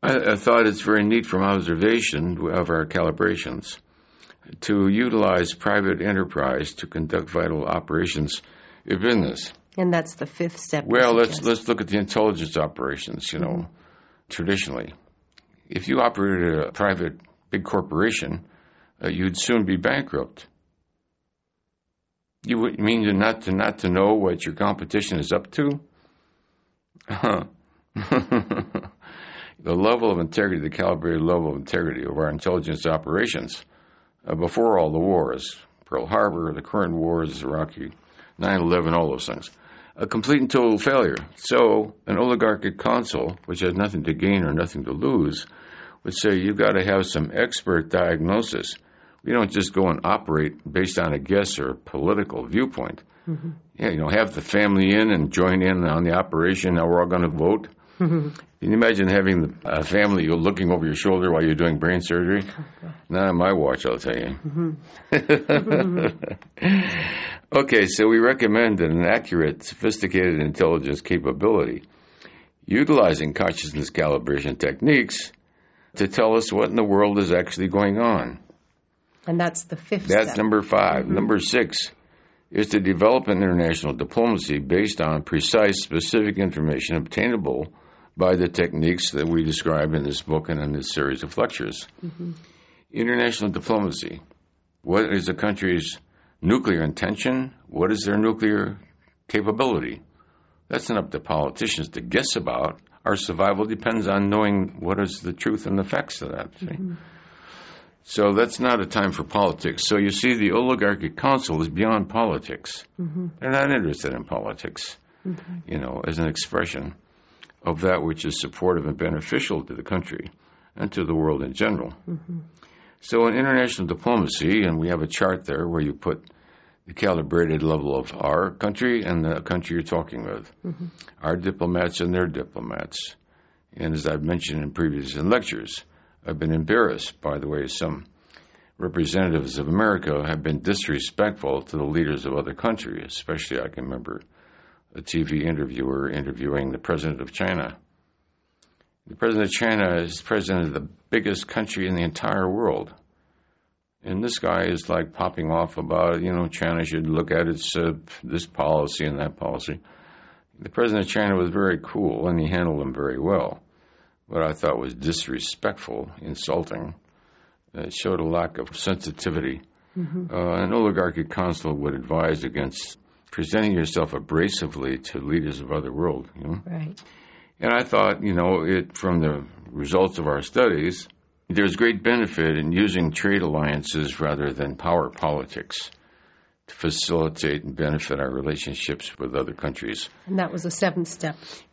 I thought it's very neat from observation of our calibrations to utilize private enterprise to conduct vital operations in business. And that's the fifth step. Well, let's look at the intelligence operations, traditionally. If you operated a private big corporation, you'd soon be bankrupt. You would mean not to know what your competition is up to? The level of integrity, the calibrated level of integrity of our intelligence operations before all the wars, Pearl Harbor, the current wars, Iraqi, 9/11, all those things, a complete and total failure. So an oligarchic council, which has nothing to gain or nothing to lose, would say you've got to have some expert diagnosis. We don't just go and operate based on a guess or political viewpoint. Mm-hmm. Yeah, have the family in and join in on the operation. Now we're all going to vote. Mm-hmm. Can you imagine having a family looking over your shoulder while you're doing brain surgery? Okay. Not on my watch, I'll tell you. Mm-hmm. Okay, so we recommend an accurate, sophisticated intelligence capability utilizing consciousness calibration techniques to tell us what in the world is actually going on. And that's the fifth step. That's number 5. Mm-hmm. Number 6 is to develop an international diplomacy based on precise, specific information obtainable by the techniques that we describe in this book and in this series of lectures. Mm-hmm. International diplomacy. What is a country's nuclear intention? What is their nuclear capability? That's not up to politicians to guess about. Our survival depends on knowing what is the truth and the facts of that. Mm-hmm. So that's not a time for politics. So you see, the oligarchic council is beyond politics. Mm-hmm. They're not interested in politics, as an expression of that which is supportive and beneficial to the country and to the world in general. Mm-hmm. So in international diplomacy, and we have a chart there where you put the calibrated level of our country and the country you're talking with, our diplomats and their diplomats. And as I've mentioned in previous lectures, I've been embarrassed by the way some representatives of America have been disrespectful to the leaders of other countries, especially I can remember a TV interviewer interviewing the president of China. The president of China is president of the biggest country in the entire world. And this guy is like popping off about, China should look at its this policy and that policy. The president of China was very cool, and he handled them very well. What I thought was disrespectful, insulting. It showed a lack of sensitivity. Mm-hmm. An oligarchic council would advise against presenting yourself abrasively to leaders of other world. Right. And I thought, from the results of our studies, there's great benefit in using trade alliances rather than power politics to facilitate and benefit our relationships with other countries. And that was the 7th step.